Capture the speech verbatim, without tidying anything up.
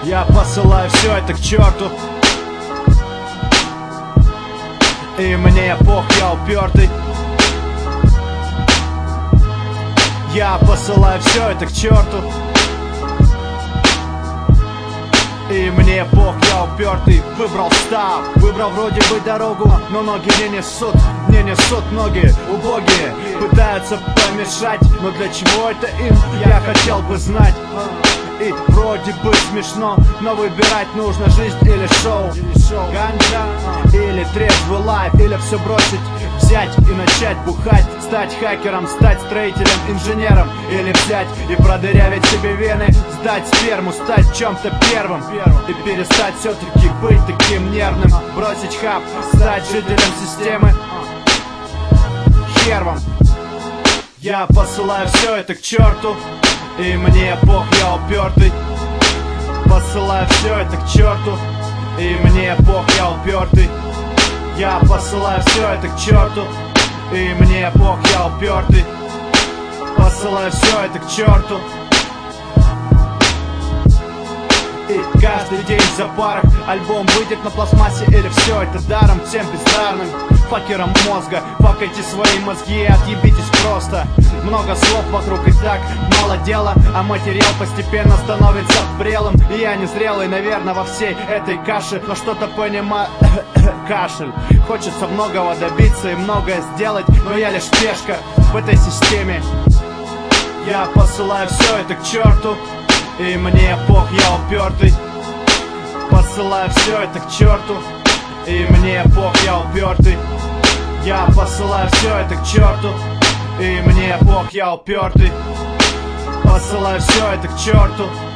Я посылаю все это к черту. И мне пох, я упертый. Я посылаю все это к черту. И мне пох, я упертый. Выбрал став, выбрал вроде бы дорогу, но ноги не несут, не несут ноги убогие. Пытаются помешать, но для чего это им, я хотел бы знать. И вроде бы смешно, но выбирать нужно жизнь или шоу. Ганджа или трезвый лайф, или все бросить, взять и начать бухать. Стать хакером, стать строителем, инженером. Или взять и продырявить себе вены, сдать сперму, стать чем-то первым. И перестать все-таки быть таким нервным. Бросить хаб, стать жителем системы. Хер вам. Я посылаю все это к черту. И мне пох, я упертый. Посылаю все это к черту. И мне пох, я упертый. Я посылаю все это к черту. И мне пох, я упертый. Посылаю все это к черту. И каждый день за парах альбом выйдет на пластмассе, или все это даром всем бездарным факерам мозга. Факайте свои мозги и отъебитесь просто. Много слов вокруг и так мало дела, а материал постепенно становится брелым. И я незрелый, наверное, во всей этой каше, но что-то понимаю. Кашель. Хочется многого добиться и многое сделать, но я лишь пешка в этой системе. Я посылаю все это к черту. И мне пох, я упертый. Посылаю все это к черту. И мне пох, я упертый. Я посылаю все это к черту. И мне пох, я упертый. Посылаю все это к черту.